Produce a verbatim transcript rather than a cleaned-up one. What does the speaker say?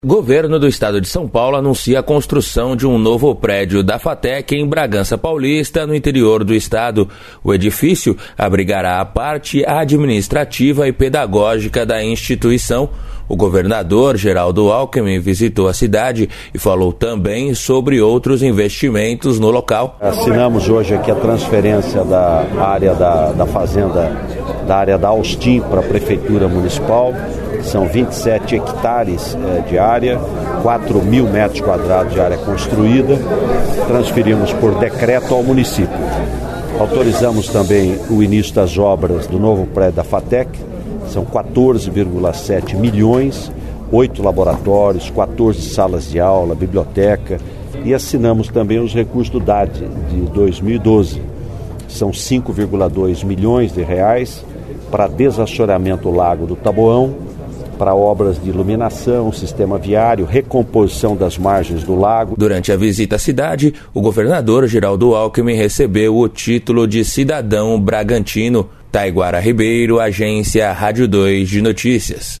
Governo do Estado de São Paulo anuncia a construção de um novo prédio da FATEC em Bragança Paulista, no interior do estado. O edifício abrigará a parte administrativa e pedagógica da instituição. O governador Geraldo Alckmin visitou a cidade e falou também sobre outros investimentos no local. Assinamos hoje aqui a transferência da área da, da fazenda, da área da Austin para a Prefeitura Municipal. São vinte e sete hectares eh, de área, quatro mil metros quadrados de área construída. Transferimos por decreto ao município. Autorizamos também o início das obras do novo prédio da FATEC. São quatorze vírgula sete milhões, oito laboratórios, quatorze salas de aula, biblioteca. E assinamos também os recursos do D A D de dois mil e doze. São cinco vírgula dois milhões de reais para desassoreamento do Lago do Taboão, para obras de iluminação, sistema viário, recomposição das margens do lago. Durante a visita à cidade, o governador Geraldo Alckmin recebeu o título de cidadão bragantino. Taiguara Ribeiro, Agência Rádio dois de Notícias.